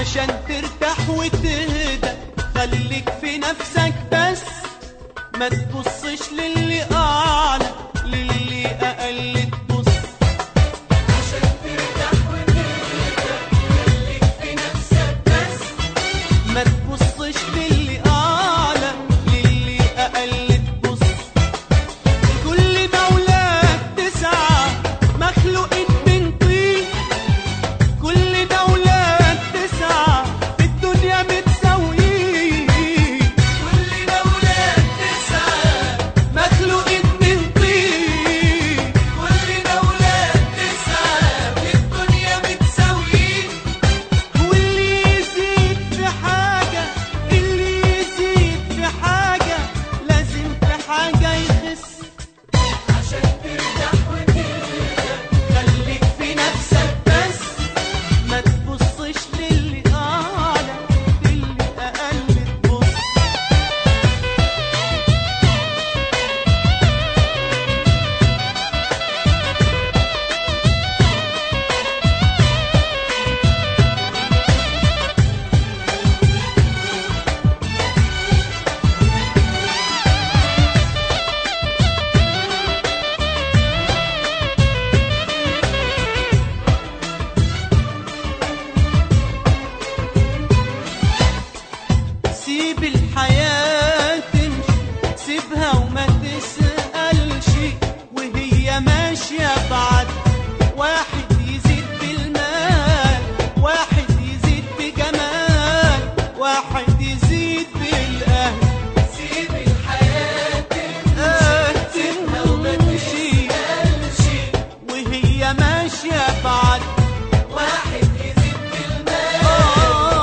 عشان ترتاح وتهدى. خليك في نفسك بس، ما تبصش للي أعلى، للي أقل تبص. عشان ترتاح وتهدى خليك في نفسك بس، ما تبصش للي أعلى، للي أقل تبص. كل دولة تسعى مخلوقين من طين، كل دولة تسعى في الدنيا متساويين. كل دولة تسعى مخلوقين من طين، كل دولة تسعى في الدنيا متساويين. واللي يزيد في حاجة، اللي يزيد في حاجة لازم في حاجة يخس. عشان ترتاح وتهدى خليك في نفسك بس، ما تبصش للي أعلى، للي أقل تبص. سيب الحياة تمشي، سيبها وما تسألش، وهي ماشية بعد. واحد يزيد بالمال، واحد يزيد بجمال، واحد يزيد بالأهل. سيب الحياة تمشي وما تسألش، وهي ماشية بعد. واحد يزيد بالمال،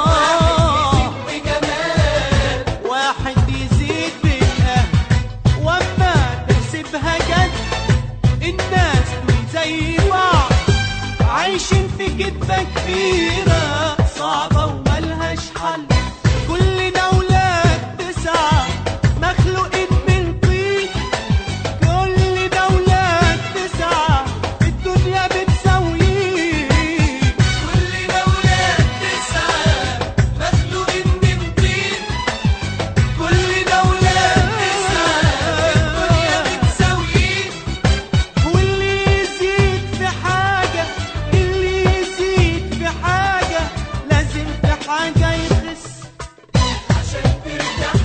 واحد يزيد بالأهل. وأما تحسبها جد، الناس دول زي بعض، عايشين في كدبة كبيرة صعبة وملهاش حل. كل دولة تسعى مخلوقين من طين، كل دولة تسعى الدنيا بتساويين. كل دولة تسعى مخلوقين من طين، كل دولة تسعى الدنيا متساويين. واللي يزيد في حاجة، اللي يزيد في حاجة لازم في حاجة يخس. عشان ترتاح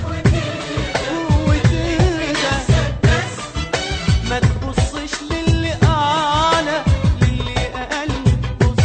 وتهدى بس، ما تبصش للي أعلى، للي أقل تبص.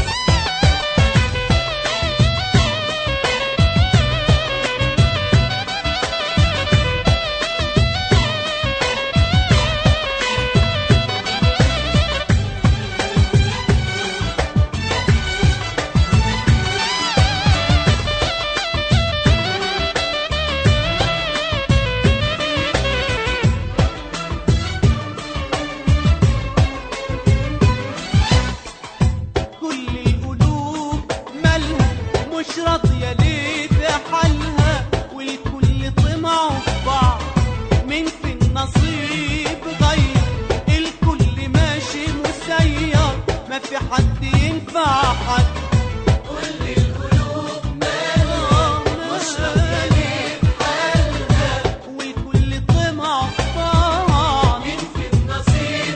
كل القلوب مالها مش راضية ليه بحالها، والكل طمعه في بعض. من في النصيب غير، الكل ماشي مسير، ما في حد ينفع حد. كل القلوب مالها مش راضية ليه بحالها، والكل طمعه في بعض. مين في النصيب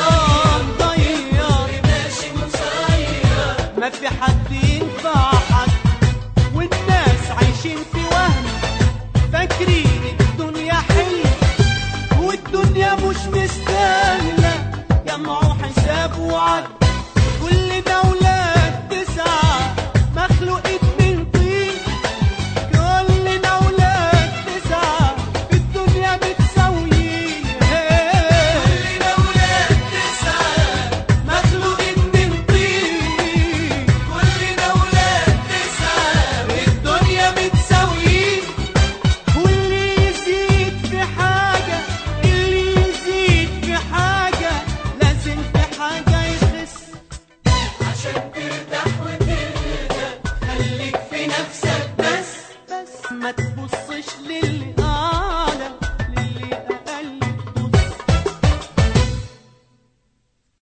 مغير، ماشي مسير. ما في حد ينفع حد. والناس عايشين في وهم، فاكرين الدنيا حلوة والدنيا مش مستاهلة.